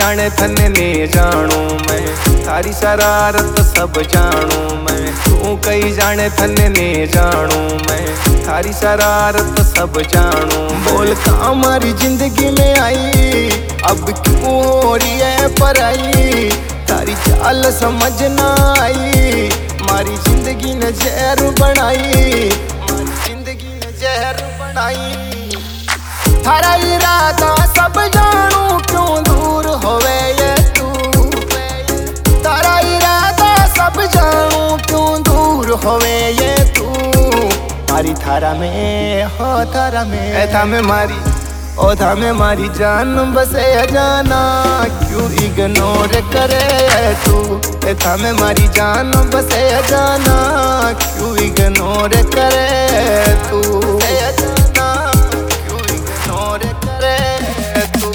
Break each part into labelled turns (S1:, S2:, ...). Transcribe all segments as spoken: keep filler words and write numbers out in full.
S1: जाने थने ने जानू मैं, थारी शरारत सब जानू मैं। तू कई जाने थने ने जानू मैं, थारी शरारत सब जानू। बोल का हमारी जिंदगी में आई, अब क्यों हो रही है पराई। तारी चाल समझ ना आई, मारी जिंदगी ने जहर बनाई, मारी जिंदगी ने जहर बनाई। थारा इरादा सब जानू, क्यों दूर होवे ये तू। तारा इरादा सब जानू, क्यों दूर होवे ये तू। मारी थारा में हो थारा में, ए था में मारी ओ था में मारी जान बसे जाना, क्यों इग्नोर करे तू। ए था में मारी जान बसे जाना, क्यों इग्नोर करे तू। जाना क्यों इग्नोर करे तू।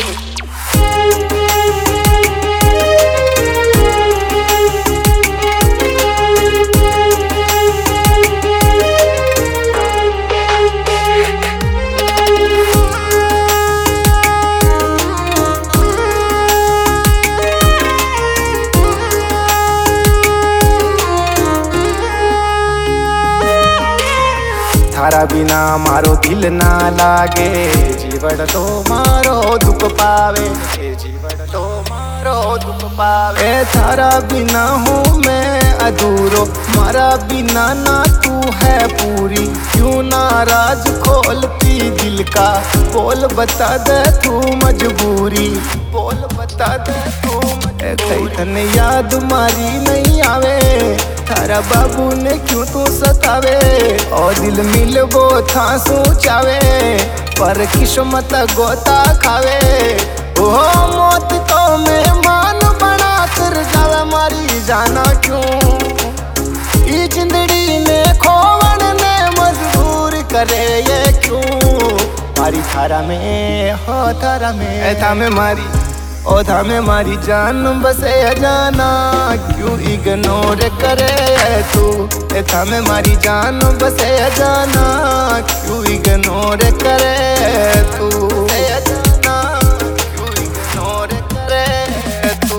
S1: थारा बिना मारो दिल ना लागे, जीवन तो मारो दुख पावे, जीवन तो मारो दुख पावे। थारा बिना हूँ मैं अधूरो, मारा बिना ना तू है पूरी। क्यों नाराज खोलती दिल का, बोल बता दे तू मजबूरी, बोल बता दे तू मजबूरी। तने याद मारी नहीं आवे, थारा बाबू ने क्यों तू सतावे। और दिल मिल वो था सोचावे, पर किस्मत गोता खावे। ओ मौत को मेहमान बना कर जावे, मारी जाना क्यों। ई जिंदड़ी ने खोवन ने मजबूर करे ये क्यों। मारी थारा में हो थारा में, ए था में मारी ओ था में मारी जान बसे जाना, क्यों इग्नोर करे तू। ए था में मारी जान बसे जाना, क्यों इग्नोर करे तू। जाना क्यों इग्नोर करे तू।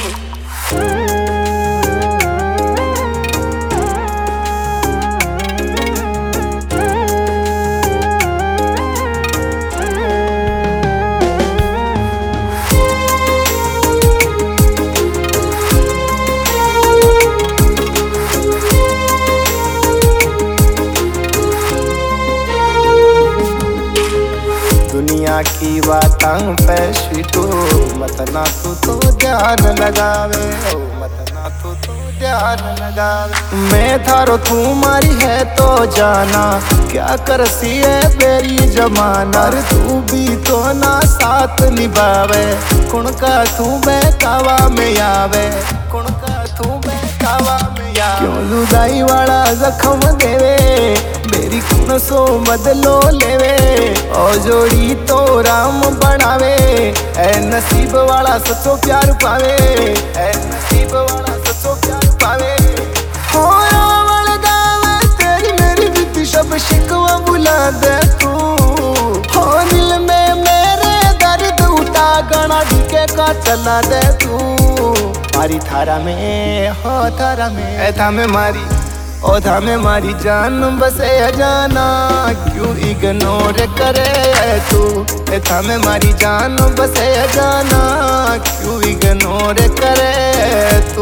S1: दुनिया की बातां पे स्वीटो, मत ना तू तो ध्यान लगावे, ओ मत ना तू तो ध्यान लगावे। मैं थारो तू मारी है तो जाना, क्या करसी है मेरी जमाना। तू भी तो ना साथ निभावे, कुण का तू बहकावा में आवे, कुण का तू बहकावा में आवे। क्यों जुदाई वाला जख्म देवे, मेरी कुण सो बदलो लेवे। और जोड़ी तो राम बनावे, ऐ नसीब वाला सच्चो प्यार पावे, ऐ नसीब वाला सच्चो प्यार पावे। हो रावण गावे तेरी मेरी बीती सब शिकवा बुला दे तू। हो दिल में मेरे दर्द उठा गणा ढीके का चला दे तू। मारी थारा में हो थारा में, ए था में मारी ओ था में मारी जान बसे जाना, क्यों इग्नोर करे तू। ए था में मारी जान बसे जाना, क्यों इग्नोर करे तू।